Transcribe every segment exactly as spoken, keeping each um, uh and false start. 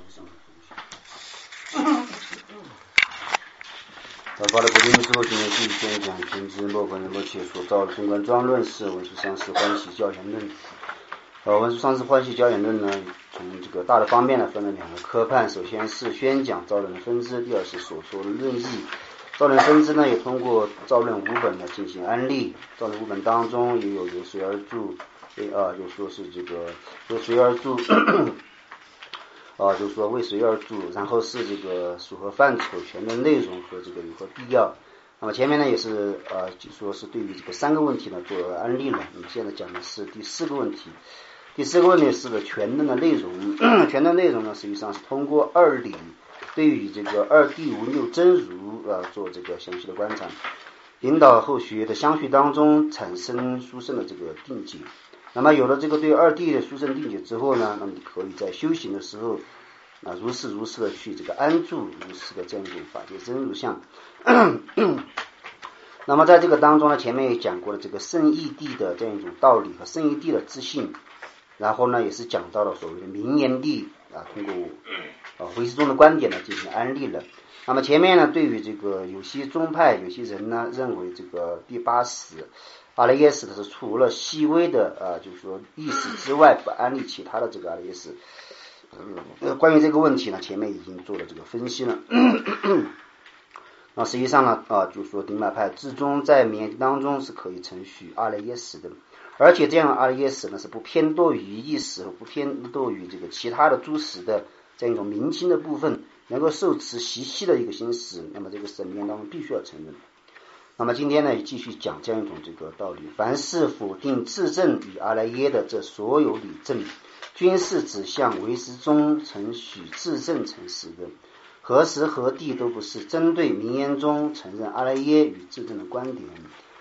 早发的不定之后，今天继续宣讲经之末本人末切所造的中观庄论是文殊上师欢喜教言论。呃，文殊上师欢喜教言论呢，从这个大的方面呢分了两个科判，首先是宣讲造论的分支，第二是所说的论义。造论分支呢，也通过造论五本呢进行安利。造论五本当中也有由随而著，啊，就说是这个由随而著。啊，就是说为谁而著，然后是这个属何范畴、全的内容和这个有何必要。那么前面呢也是呃，就说是对于这个三个问题呢做了安利了。我们现在讲的是第四个问题。第四个问题是的全论的内容，全论内容呢实际上是通过二理对于这个二谛无六真如啊做这个详细的观察，引导后学的相续当中产生殊胜的这个定解。那么有了这个对二谛的殊胜定解之后呢，那么可以在修行的时候啊，如是如是的去这个安住如是的这样一种法界真如相。那么在这个当中呢，前面也讲过了这个圣义谛的这样一种道理和圣义谛的自信，然后呢也是讲到了所谓的名言谛啊，通过啊唯识宗的观点呢进行安利了。那么前面呢对于这个有些宗派有些人呢认为这个第八识阿赖耶识的是除了细微的啊，就是说意识之外不安利其他的这个阿赖耶识。呃，关于这个问题呢，前面已经做了这个分析了。那实际上呢，啊，就是说顶买派至终在名言当中是可以承许阿赖耶识的，而且这样的阿赖耶识呢是不偏堕于意识，不偏堕于这个其他的诸识的这样一种明心的部分，能够受持习气的一个心识，那么这个是名言当中必须要承认。那么今天呢，继续讲这样一种这个道理：凡是否定自证与阿赖耶的这所有理证，均是指向唯识中承许自证成实的，何时何地都不是针对名言中承认阿赖耶与自证的观点。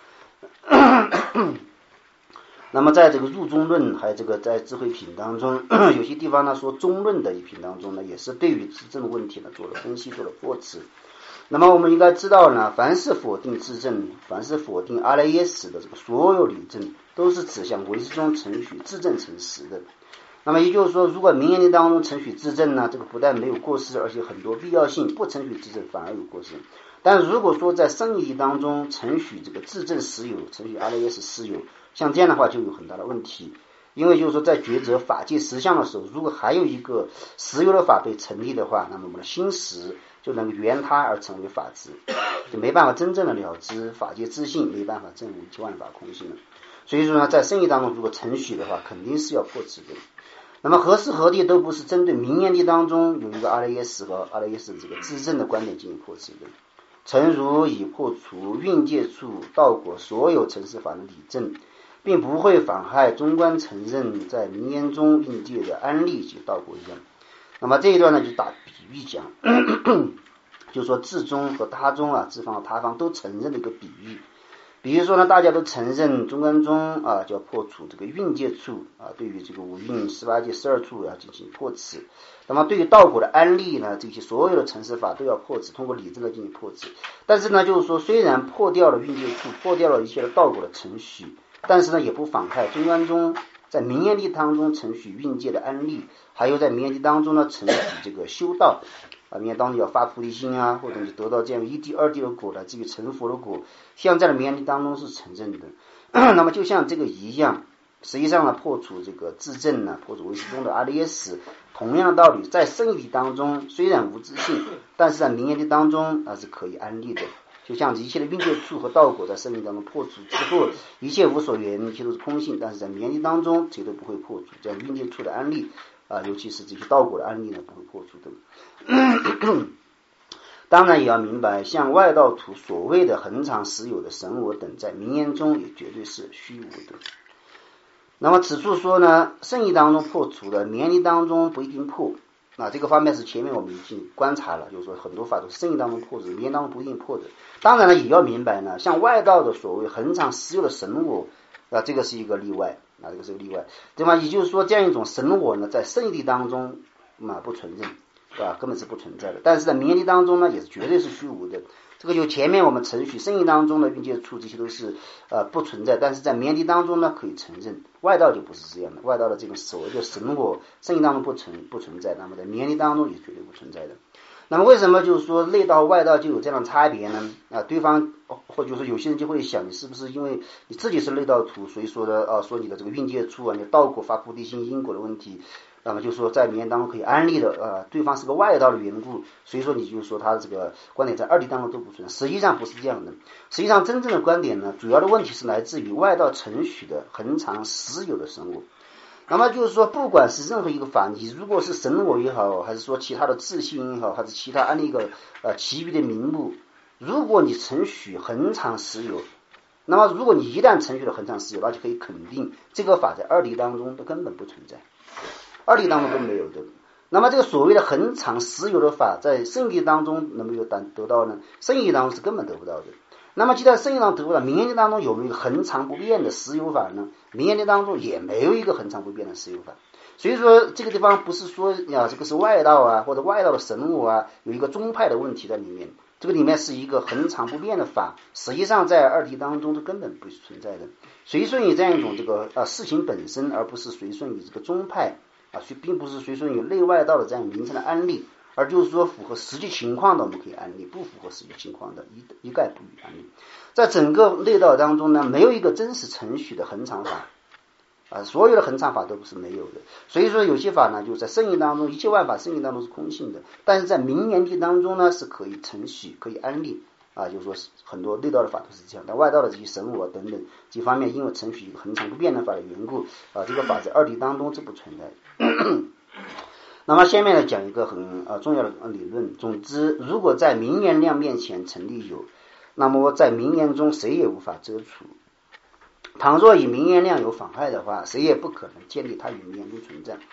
那么在这个入中论还有这个在智慧品当中，有些地方呢说中论的一品当中呢，也是对于自证问题呢做了分析，做了驳斥。那么我们应该知道呢，凡是否定自证，凡是否定阿赖耶识的这个所有理证，都是指向唯识中承许自证成实的。那么也就是说，如果名言力当中承许自证呢，这个不但没有过失，而且很多必要性；不承许自证反而有过失。但如果说在圣义当中承许这个自证实有，承许阿赖耶识实有，像这样的话就有很大的问题。因为就是说在抉择法界实相的时候，如果还有一个实有的法被成立的话，那么我们的心识就能缘它而成为法执，就没办法真正的了知法界自性，没办法证悟万法空性了。所以说呢，在圣义当中如果承许的话，肯定是要破执的。那么何时何地都不是针对名言力当中有一个阿赖耶识和阿赖耶识这个自证的观点进行破执的。诚如已破除蕴界处道果所有成实法的理证，并不会妨害中观承认在名言中蕴界的安立及道果一样。那么这一段呢，就打比喻讲，就说自中和他中啊，自方和他方都承认的一个比喻。比如说呢，大家都承认中观中啊，就要破除这个蕴界处啊，对于这个五蕴十八界十二处要进行破持。那么对于道果的安立呢，这些所有的成实法都要破持，通过理证来进行破持。但是呢，就是说虽然破掉了蕴界处，破掉了一些的道果的程序，但是呢，也不妨害中观中在名言力当中承许蕴界的安立，还有在名言力当中呢承许这个修道啊，名言当中要发菩提心啊，或者是得到这样一谛二谛的果的，至于成佛的果，像在名言力当中是承认的。那么就像这个一样，实际上呢，破除这个自证呢，破除唯识中的阿赖耶识，同样的道理，在圣义当中虽然无自性，但是在名言力当中那是可以安立的。就像一切的蕴界处和道果在生命当中破除之后，一切无所缘，一切都是空性，但是在名言力当中谁都不会破除，这样蕴界处的安立啊，尤其是这些道果的安立呢，不会破除的。当然也要明白，像外道徒所谓的恒常实有的神我等，在名言中也绝对是虚无的。那么此处说呢，圣义当中破除的，名言力当中不一定破。那这个方面是前面我们已经观察了，就是说很多法都是圣义当中破的，名言当中不一定破的。当然了，也要明白呢，像外道的所谓恒常实有的神我，啊，这个是一个例外，啊，这个是个例外，对吧？也就是说，这样一种神我呢，在圣义当中嘛不承认。 啊，根本是不存在的。但是在名言力当中呢，也是绝对是虚无的。这个就前面我们程序圣义当中的运界处这些都是呃不存在，但是在名言力当中呢可以承认。外道就不是这样的，外道的这个所谓的神我圣义当中不存不存在，那么在名言力当中也绝对不存在的。那么为什么就是说内道外道就有这样的差别呢？啊，对方或者说有些人就会想，你是不是因为你自己是内道徒，所以说的啊，说你的这个运界处啊，你道果发菩提心因果的问题，那么就说在名言当中可以安利的啊，对方是个外道的缘故，所以说你就说他的这个观点在二谛当中都不存在。实际上不是这样的，实际上真正的观点呢，主要的问题是来自于外道承许的恒常实有的神我。那么就是说，不管是任何一个法，你如果是神我也好，还是说其他的自信也好，还是其他按那个呃其余的名目，如果你承许恒常实有，那么如果你一旦承许了恒常实有，那就可以肯定这个法在二谛当中都根本不存在，二谛当中都没有的。那么这个所谓的恒常实有的法，在圣谛当中能不能有得到呢？圣谛当中是根本得不到的。那么既然圣义当中得不到，名言力当中有没有一个恒常不变的实有法呢？名言力当中也没有一个恒常不变的实有法。所以说这个地方不是说呀这个是外道啊，或者外道的神我啊，有一个宗派的问题在里面，这个里面是一个恒常不变的法，实际上在二谛当中是根本不存在的。随顺于这样一种这个啊事情本身，而不是随顺于这个宗派啊，并不是随顺于内外道的这样名称的安立，而就是说符合实际情况的我们可以安利，不符合实际情况的一一概不予安利。在整个内道当中呢，没有一个真实程序的恒常法啊，所有的恒常法都不是没有的。所以说有些法呢，就在圣义当中，一切万法圣义当中是空性的，但是在名言谛当中呢，是可以承许可以安利啊，就是说很多内道的法都是这样，但外道的这些神我等等这方面，因为承许一个恒常不变的法的缘故啊，这个法在二谛当中是不存在的。那么下面呢讲一个很呃重要的理论。总之，如果在名言量面前成立有，那么在名言中谁也无法遮除。倘若以名言量有妨害的话，谁也不可能建立它与名言中存在。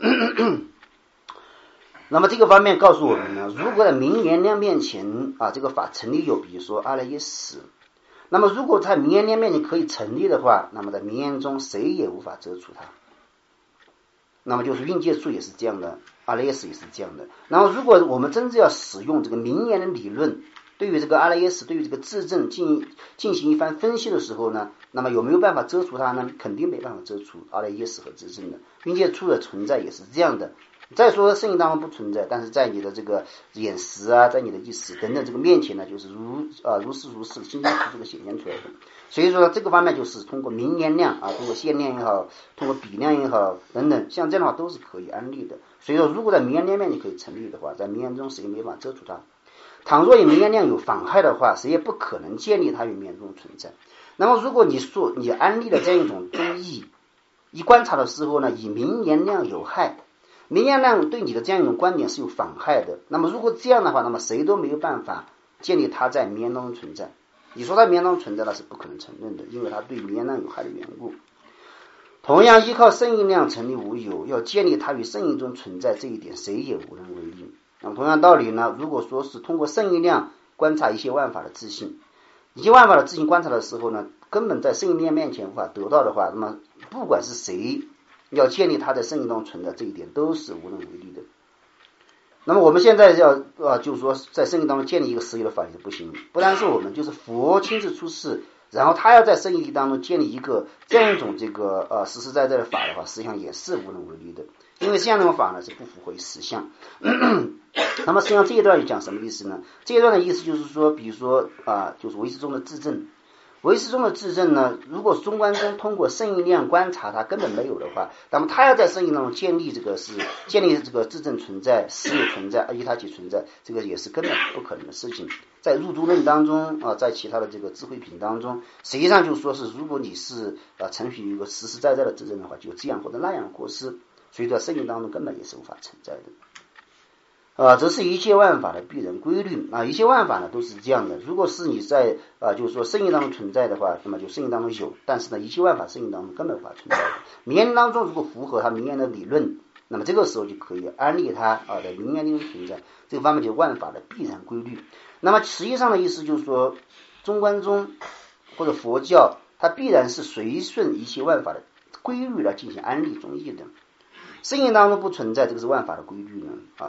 那么这个方面告诉我们呢，如果在名言量面前啊这个法成立有，比如说阿赖耶识，那么如果在名言量面前可以成立的话，那么在名言中谁也无法遮除它。那么就是运界处也是这样的，阿赖耶识也是这样的。然后如果我们真正要使用这个名言的理论，对于这个阿赖耶识，对于这个自证进进行一番分析的时候呢，那么有没有办法遮除它呢？肯定没办法遮除阿赖耶识和自证的。运界处的存在也是这样的。再说圣义当中不存在，但是在你的这个眼识啊，在你的意识等等这个面前呢，就是如啊如是如是清清楚楚的显现出来的。所以说这个方面就是通过名言量啊，通过限量也好，通过比量也好等等，像这样的话都是可以安立的。所以说如果在名言量面你可以成立的话，在名言中谁也没法遮除它。倘若以名言量有妨害的话，谁也不可能建立它与名言中存在。那么如果你说你安立了这样一种宗义，一观察的时候呢，以名言量有害，名言量对你的这样一种观点是有妨害的，那么如果这样的话，那么谁都没有办法建立它在名言当中存在。你说它名言当中存在，那是不可能承认的，因为它对名言量有害的缘故。同样依靠圣义量成立无有，要建立它与圣义中存在，这一点谁也无能为力。那么同样道理呢，如果说是通过圣义量观察一些万法的自性，一些万法的自性观察的时候呢，根本在圣义量面前无法得到的话，那么不管是谁要建立它在圣义中存在，这一点都是无能为力的。那么我们现在要呃，就是说在圣义当中建立一个实有的法也不行，不单是我们，就是佛亲自出世，然后他要在圣义当中建立一个这样一种这个呃实实在在的法的话，实际上也是无能为力的，因为这样的法呢是不符合实相。那么实际上这一段讲什么意思呢？这一段的意思就是说，比如说啊、呃，就是唯识中的自证。唯识中的自证呢，如果中观中通过圣义量观察它根本没有的话，那么他要在圣义当中建立这个是建立这个自证存在、实有存在、依他起存在，这个也是根本不可能的事情。在入诸论当中啊，在其他的这个智慧品当中，实际上就是说是，如果你是啊承许一个实实在在的自证的话，就这样或者那样的过失，所以在圣义当中根本也是无法存在的。啊，这是一切万法的必然规律啊！一切万法呢都是这样的。如果是你在啊，就是说圣义当中存在的话，那么就圣义当中有；但是呢，一切万法圣义当中根本无法存在的。名言当中如果符合它名言的理论，那么这个时候就可以安立它啊，在名言中存在。这个方面就是万法的必然规律。那么实际上的意思就是说，中观中或者佛教，它必然是随顺一切万法的规律来进行安立宗义的。圣义当中不存在，这个是万法的规律呢啊。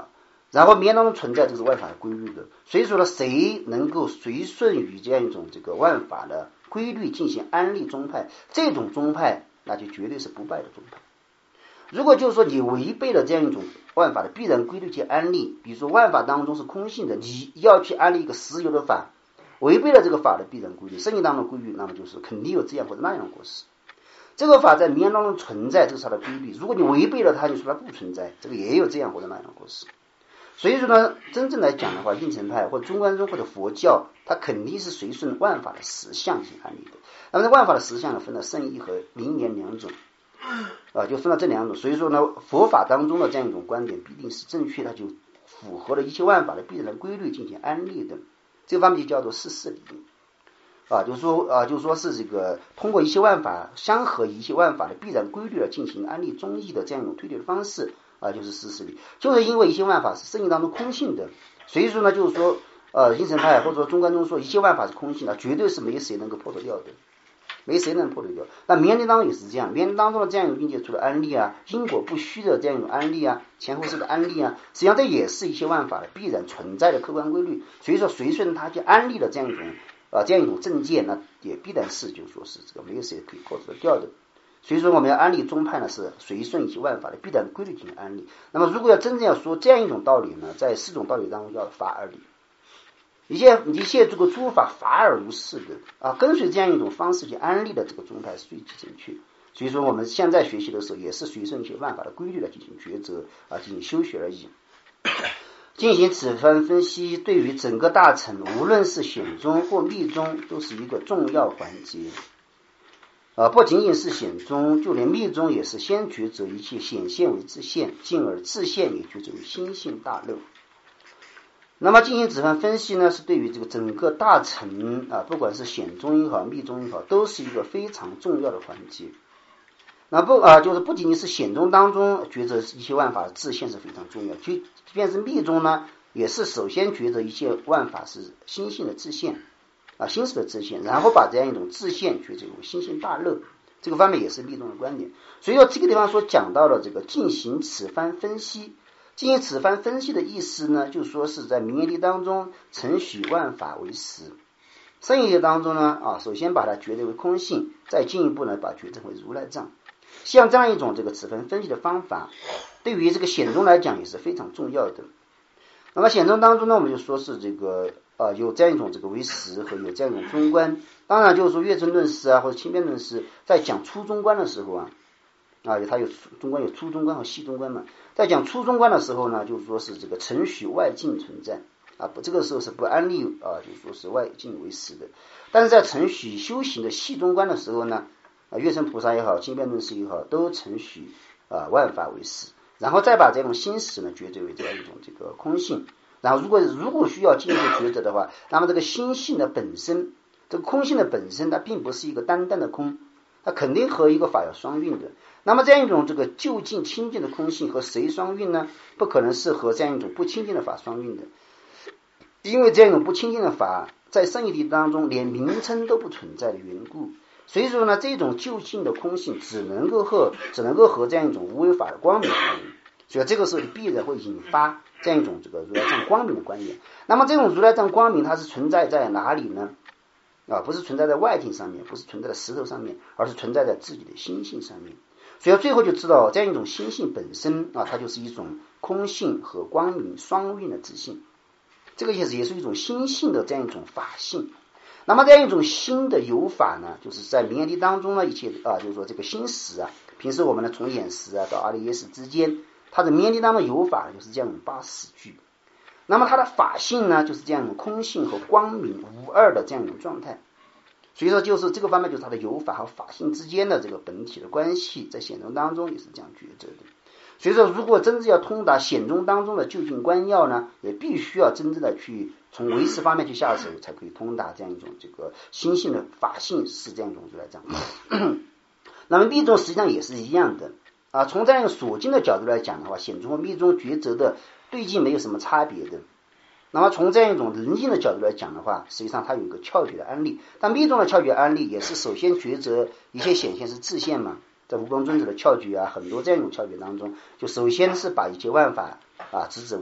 然后绵当中存在这个是万法的规律的，所以说呢，谁能够随顺于这样一种这个万法的规律进行安立宗派，这种宗派那就绝对是不败的宗派。如果就是说你违背了这样一种万法的必然规律去安立，比如说万法当中是空性的，你要去安立一个实有的法，违背了这个法的必然规律，圣经当中的规律，那么就是肯定有这样或者那样的果实。这个法在名言当中存在，这是它的规律，如果你违背了它，你说它不存在，这个也有这样或者那样的果实。所以说呢，真正来讲的话，应成派或者中观宗或者佛教，它肯定是随顺万法的实相去安立的。那么万法的实相呢，分了圣义和名言两种啊，就分了这两种。所以说呢，佛法当中的这样一种观点必定是正确，它就符合了一切万法的必然的规律进行安立的。这个方面就叫做事事理啊，就是说啊，就是说是这个通过一切万法相合一切万法的必然规律来进行安立宗义的这样一种推理的方式啊，就是事事理。就是因为一切万法是圣义当中空性的，所以说呢，就是说呃，应成派或者说中观中说一切万法是空性的，绝对是没谁能够破得掉的。没谁能破得掉。那名言当中也是这样，名言当中的这样一种境界，除了安利啊、因果不虚的这样一种安利啊、前后世的安利啊，实际上这也是一些万法的必然存在的客观规律。所以说，随顺他去安利的这样一种啊、呃、这样一种正见，那也必然是就说是这个没有谁可以破得掉的。所以说，我们要安利宗派呢，是随顺一些万法的必然规律进行安利。那么，如果要真正要说这样一种道理呢，在四种道理当中叫法而理。一切一切这个诸法法而无事的啊，跟随这样一种方式去安立的这个宗派是最正确。所以说我们现在学习的时候也是随顺一些万法的规律来进行抉择啊，进行修学而已。进行此番分析，对于整个大乘，无论是显宗或密宗，都是一个重要环节。啊，不仅仅是显宗，就连密宗也是先抉择一切显现为自现，进而自现也抉择为心性大漏。那么进行此番分析呢，是对于这个整个大乘啊，不管是显宗也好，密宗也好，都是一个非常重要的环节。那不啊，就是不仅仅是显宗当中抉择一切万法的自现是非常重要，就即便是密宗呢，也是首先抉择一切万法是心性的自现啊，心识的自现，然后把这样一种自现抉择为心性大漏，这个方面也是密宗的观点。所以说这个地方所讲到的这个进行此番分析。进行此番分析的意思呢，就说是在名言力当中承许万法为实，圣义当中呢啊，首先把它抉择为空性，再进一步呢把抉择为如来藏。像这样一种这个此番分析的方法，对于这个显宗来讲也是非常重要的。那么显宗当中呢，我们就说是这个啊有这样一种这个为实和有这样一种中观。当然就是说月称论师啊或者轻便论师在讲初中观的时候啊。啊，它有中观有初中观和细中观嘛，在讲初中观的时候呢，就是说是这个承许外境存在啊，不这个时候是不安立啊，就是说是外境为实的。但是在承许修行的细中观的时候呢，啊，月称菩萨也好，轻便论师也好，都承许啊万法为实，然后再把这种心识呢抉择为这样一种这个空性。然后如果如果需要进一步抉择的话，那么这个心性的本身，这个空性的本身，它并不是一个单单的空。它肯定和一个法要双运的，那么这样一种这个就近清净的空性和谁双运呢？不可能是和这样一种不清净的法双运的，因为这样一种不清净的法在圣义地当中连名称都不存在的缘故，所以说呢，这种就近的空性只能够和只能够和这样一种无为法的光明相应，所以这个时候必然会引发这样一种这个如来藏光明的观点。那么这种如来藏光明它是存在在哪里呢？啊，不是存在在外境上面，不是存在在石头上面，而是存在在自己的心性上面。所以最后就知道，这样一种心性本身啊，它就是一种空性和光明双运的自性，这个也是也是一种心性的这样一种法性。那么这样一种心的有法呢，就是在名言力当中呢，一切啊，就是说这个心识啊，平时我们呢从眼识啊到阿赖耶识之间，它的名言力当中有法就是这样一种八识句。那么它的法性呢，就是这样一种空性和光明无二的这样一种状态。所以说就是这个方面，就是它的有法和法性之间的这个本体的关系，在显宗当中也是这样抉择的。所以说如果真正要通达显宗当中的究竟观要呢，也必须要真正的去从唯识方面去下手，才可以通达这样一种这个心性的法性是这样一种如来藏。那么密宗实际上也是一样的啊，从这样一个所经的角度来讲的话，显宗和密宗抉择的对境没有什么差别的。那么从这样一种人境的角度来讲的话，实际上它有一个窍诀的安立，但密宗的窍诀安立也是首先抉择一切显现是自现嘛，在无光尊者的窍诀啊，很多这样一种窍诀当中，就首先是把一切万法啊直指为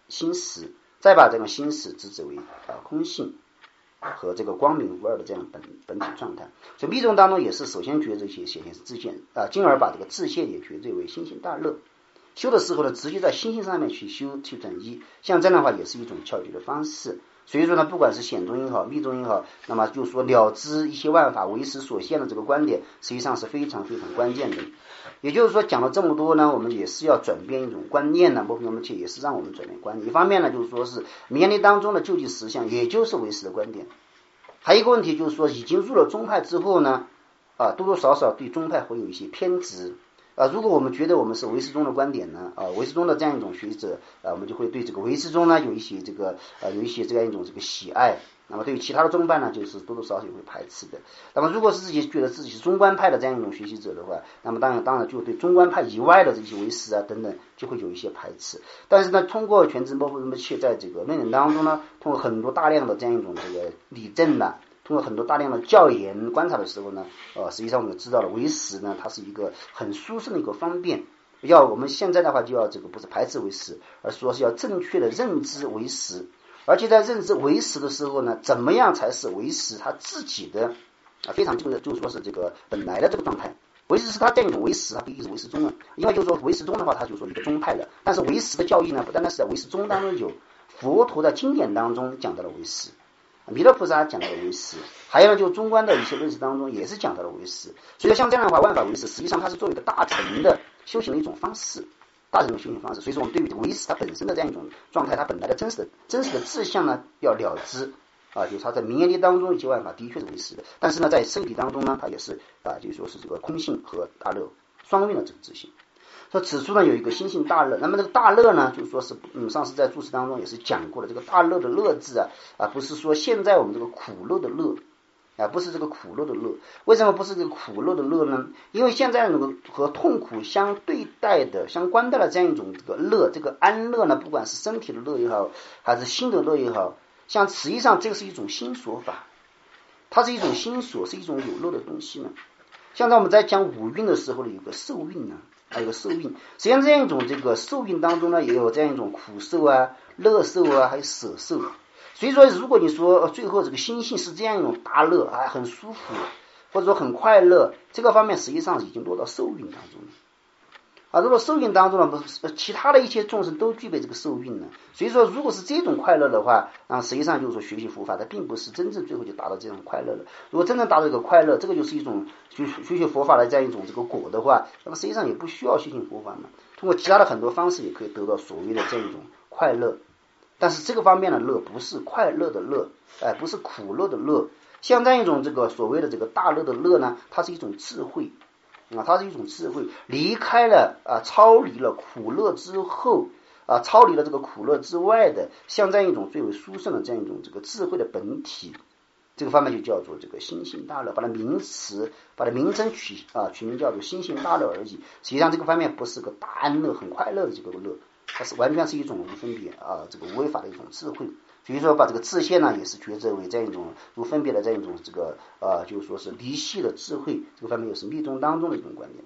心识，再把这个心识直指为啊空性和这个光明无二的这样本本体状态。所以密宗当中也是首先觉这些显现是自现啊，进而把这个自现也觉对为心性大乐。修的时候呢，直接在心性上面去修去转移，像这样的话也是一种窍诀的方式。所以说呢，不管是显宗也好，密宗也好，那么就说了知一切万法为识所现的这个观点，实际上是非常非常关键的。也就是说，讲了这么多呢，我们也是要转变一种观念呢，包括我们也是让我们转变观念。一方面呢，就是说是明眼力当中的究竟实相，也就是唯识的观点。还有一个问题就是说，已经入了宗派之后呢，啊，多多少少对宗派会有一些偏执。啊，如果我们觉得我们是唯识宗的观点呢，啊，唯识宗的这样一种学者，啊，我们就会对这个唯识宗呢有一些这个呃有一些这样一种这个喜爱。那么对于其他的宗派呢，就是多多少少也会排斥的。那么如果是自己觉得自己是中观派的这样一种学习者的话，那么当然当然就对中观派以外的这些唯识啊等等就会有一些排斥。但是呢，通过全真包括什么切在这个论点当中呢，通过很多大量的这样一种这个理证呢，通过很多大量的教研观察的时候呢，呃，实际上我们知道了唯识呢，它是一个很殊胜的一个方便。要我们现在的话就要这个不是排斥唯识，而说是要正确的认知唯识。而且在认知唯识的时候呢，怎么样才是唯识他自己的啊非常就是就是说是这个本来的这个状态。唯识是他这样一种唯识，它不一定是唯识宗了，因为就是说唯识宗的话，它就是说一个宗派的。但是唯识的教义呢，不单单是在唯识宗当中有，佛陀的经典当中讲到了唯识，弥勒菩萨讲到了唯识，还有呢，就中观的一些论述当中也是讲到了唯识。所以像这样的话，万法唯识，实际上它是作为一个大乘的修行的一种方式。大乘的修行方式，所以说我们对于唯识它本身的这样一种状态，它本来的真实的真实的志向呢，要了知啊，就是它在明眼力当中一些万法的确是唯识的，但是呢，在身体当中呢，它也是啊，就是说是这个空性和大乐双运的这个自性。说此处呢有一个心性大乐，那么这个大乐呢，就是说是嗯，上次在注释当中也是讲过了，这个大乐的乐字啊啊，不是说现在我们这个苦乐的乐。啊，不是这个苦乐的乐，为什么不是这个苦乐的乐呢？因为现在那个和痛苦相对待的、相关待的这样一种这个乐，这个安乐呢，不管是身体的乐也好，还是心的乐也好，像实际上这个是一种心所法，它是一种心所，是一种有乐的东西呢。像在我们在讲五蕴的时候呢，有个受蕴呢，还有个受蕴。实际上这样一种这个受蕴当中呢，也有这样一种苦受啊、乐受啊，还有舍受。所以说，如果你说最后这个心性是这样一种大乐啊，很舒服，或者说很快乐，这个方面实际上已经落到受蕴当中了。啊，落到受蕴当中呢，不是其他的一切众生都具备这个受蕴呢。所以说，如果是这种快乐的话，啊，实际上就是说学习佛法，它并不是真正最后就达到这种快乐了。如果真正达到这个快乐，这个就是一种学学习佛法的这样一种这个果的话，那么实际上也不需要修行佛法嘛，通过其他的很多方式也可以得到所谓的这样一种快乐。但是这个方面的乐不是快乐的乐，哎，不是苦乐的乐。像这样一种这个所谓的这个大乐的乐呢，它是一种智慧啊，它是一种智慧，离开了啊，超离了苦乐之后啊，超离了这个苦乐之外的，像这样一种最为殊胜的这样一种这个智慧的本体，这个方面就叫做这个心性大乐，把它名词，把它名称取啊取名叫做心性大乐而已。实际上这个方面不是个大安乐、很快乐的这个乐。它是完全是一种无分别啊，这个无为法的一种智慧。所以说，把这个自现呢，也是觉知为这样一种无分别的这样一种这个啊，就是说是离系的智慧。这个方面也是密宗当中的一种观点。